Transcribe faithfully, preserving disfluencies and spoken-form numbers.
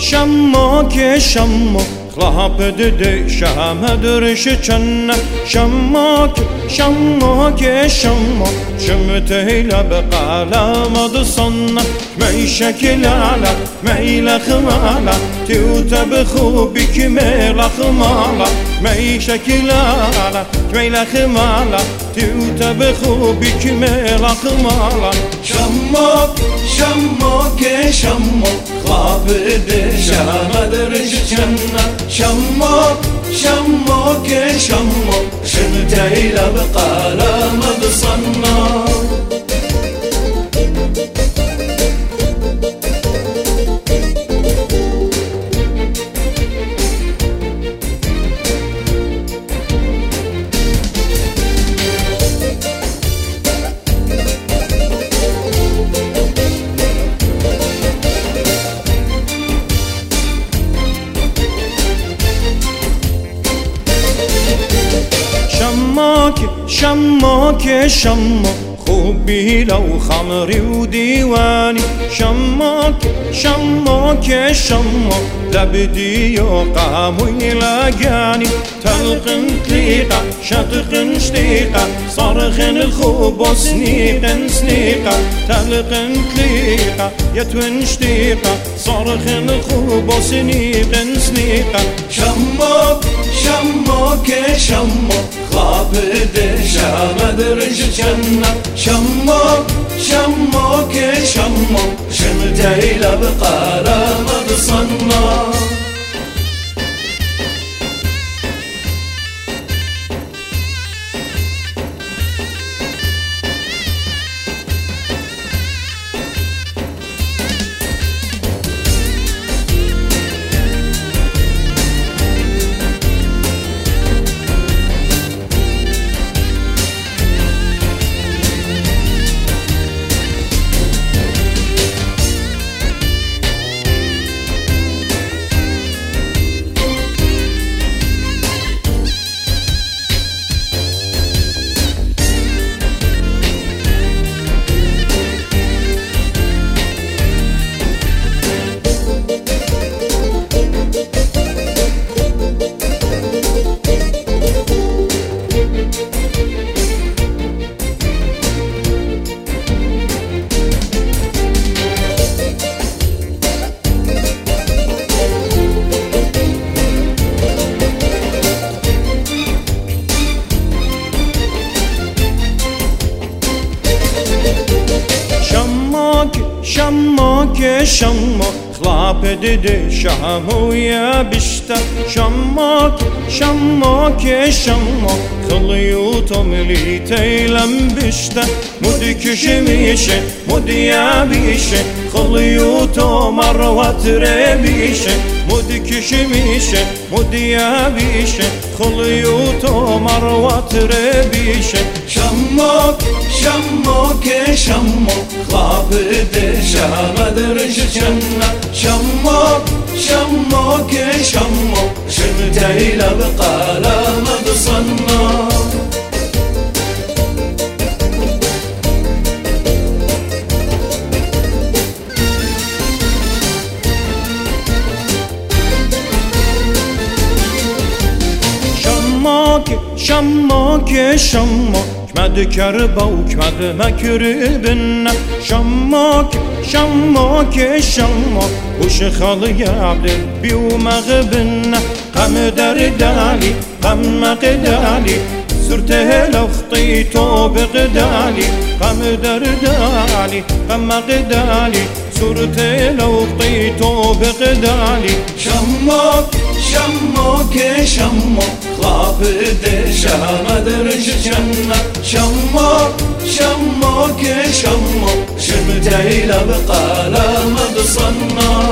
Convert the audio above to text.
شماك شمو خلاپ دده شمه درش چنه شماك شماك شمو شمته لبقالة مضصنة مي شكل على مي لخمالة توتا بخوبك مي لخمالة مي شكل على مي لخمالة توتا بخوبك مي لخمالة شماك شماك شمو خلاپ دده شمه درش چنه شماك شماك شمو شمتي لبقالة مضصنة شماك شماك شمو خوبي لو خمري وديواني شماك شماك شمو لبدي يقامي لاقاني تلقن تليقة شتقن شتيقة صرخن خوب سنيقن سنيقة تلقن تليقة يتون شتيقة صرخن خوب سنيقن سنيقة شماك شماك شمو خلاپ دده شمه درش چنه شماك شماك شمو شمتي لبقالة مضصنة شماك شمو خلاپ دده شمو يا بشتا شماك شماك شمو خليوتو مليتي لم بشتا مدكش ميشه مديا بيشه خليوتو مروات ربيشه مدكش ميشه مديا بيشه خليوتو مروات ربيشه شماك شماك شمو خلاپ دده شمه درش چنه شماك شماك شمو شمتي لبقالة مضصنة شماك شماك شمو كمد كربا وكمد مكربنا شماك شماك شمو وش خالي عبد بيو مغبنا قم دردالي قم مقدالي سرته لخطيتو بقدالي قم دردالي قم مقدالي سرته لخطيتو بقدالي شماك شماك شمو خلاپ دده شمه درش چنه شماك شماك شمو شمتي لبقالة مضصنة